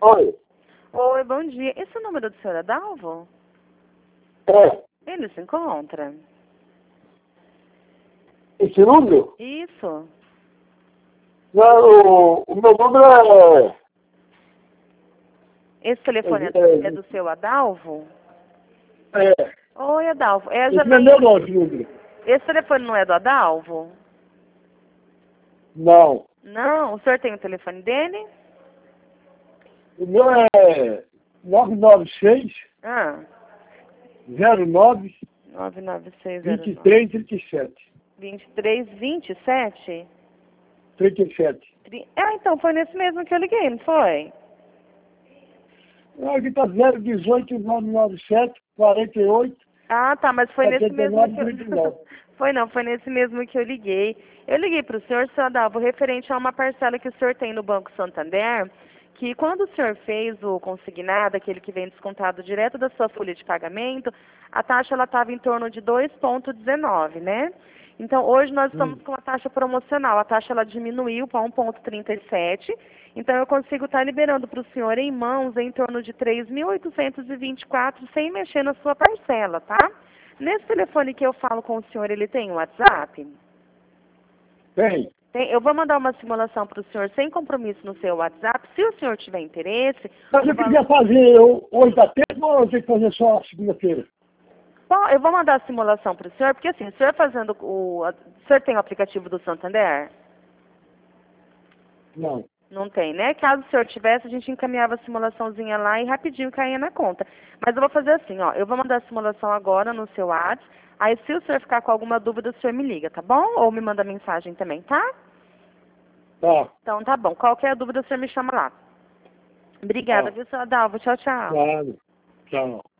Oi. Oi, bom dia. Esse é o número do senhor Adalvo? É. Ele se encontra? Esse número? Isso. Não, o meu número é... Esse telefone é do seu Adalvo? É. Oi, Adalvo. É a Esse não é Janaína. meu não, esse número. Esse telefone não é do Adalvo? Não. Não. O senhor tem o telefone dele? O meu é 996 Ah, 09 99609 23 37. 2327? 37. Ah, então foi nesse mesmo que eu liguei, não foi? Aqui tá 018 997 48 Ah, tá, mas foi nesse mesmo 79 que eu... 39. Foi nesse mesmo que eu liguei. Eu liguei para o senhor Adalvo, referente a uma parcela que o senhor tem no Banco Santander, que quando o senhor fez o consignado, aquele que vem descontado direto da sua folha de pagamento, a taxa ela estava em torno de 2,19, né? Então, hoje nós estamos com a taxa promocional. A taxa ela diminuiu para 1,37. Então, eu consigo estar liberando para o senhor em mãos em torno de 3.824 sem mexer na sua parcela, tá? Nesse telefone que eu falo com o senhor, ele tem o WhatsApp? Tem. Eu vou mandar uma simulação para o senhor sem compromisso no seu WhatsApp. Se o senhor tiver interesse... Mas eu queria fazer hoje da tempo ou eu tenho que fazer só segunda-feira? Bom, eu vou mandar a simulação para o senhor, porque assim, o senhor fazendo o senhor tem o aplicativo do Santander? Não. Não tem, né? Caso o senhor tivesse, a gente encaminhava a simulaçãozinha lá e rapidinho caía na conta. Mas eu vou fazer assim, ó. Eu vou mandar a simulação agora no seu WhatsApp. Aí, se o senhor ficar com alguma dúvida, o senhor me liga, tá bom? Ou me manda mensagem também, tá? Tá. Então, tá bom. Qualquer dúvida, o senhor me chama lá. Obrigada, Tá. viu, senhor Adalvo? Tchau, tchau. Claro. Tchau.